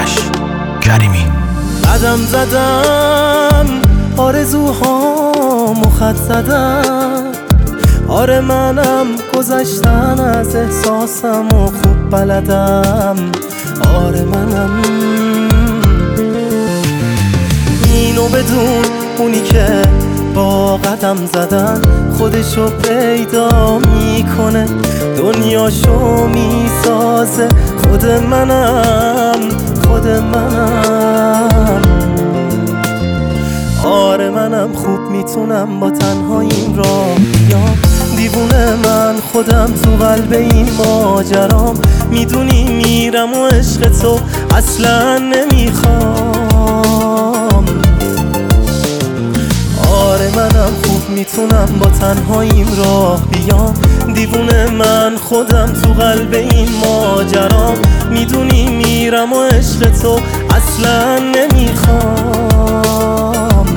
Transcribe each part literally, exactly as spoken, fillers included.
آرش کریمی. قدم زدم آرزوهامو خط زدم، آره منم گذشتن از احساسم و خوب بلدم، آره منم اینو بدون اونی که با قدم زدن خودشو پیدا میکنه، دنیاشو میسازه، خود منم خود منم آره منم خوب میتونم با تنهاییم راه بیام، دیوونه من خودم تو قلب این ماجرام، میدونی میرم و عشق تو اصلا نمیخوام، آره منم خوب میتونم با تنهاییم راه بیام، دیوونه من خودم تو قلب این ماجرام، میدونی میرم و عشق تو اصلا نمیخوام.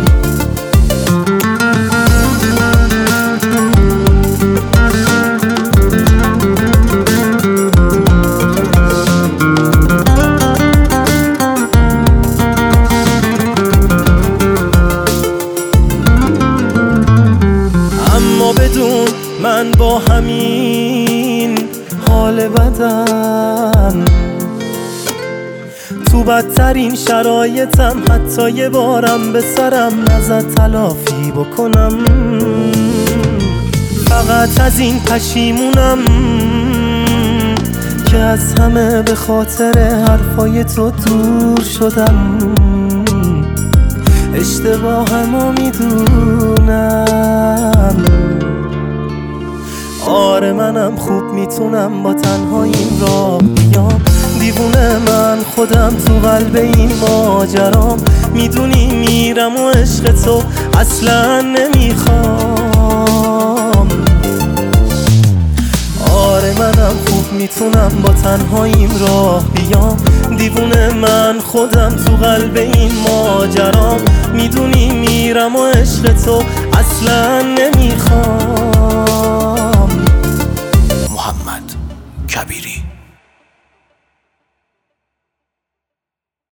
اما بدون من با همین حال بدم، تو بدترین شرایطم حتی یه بارم به سرم نزد تلافی بکنم، فقط از این پشیمونم که از همه به خاطر حرفای تو دور شدم، اشتباهمو میدونم، آره منم خوب میتونم با تنهاییم راه بیام، دیوونه من خودم تو قلب این ماجرام، میدونی میرم و عشق تو اصلا نمیخوام، آره منم خوب میتونم با تنهاییم راه بیام، دیوونه من خودم تو قلب این ماجرام، میدونی میرم و عشق تو اصلا نمیخوام. محمد کبیری.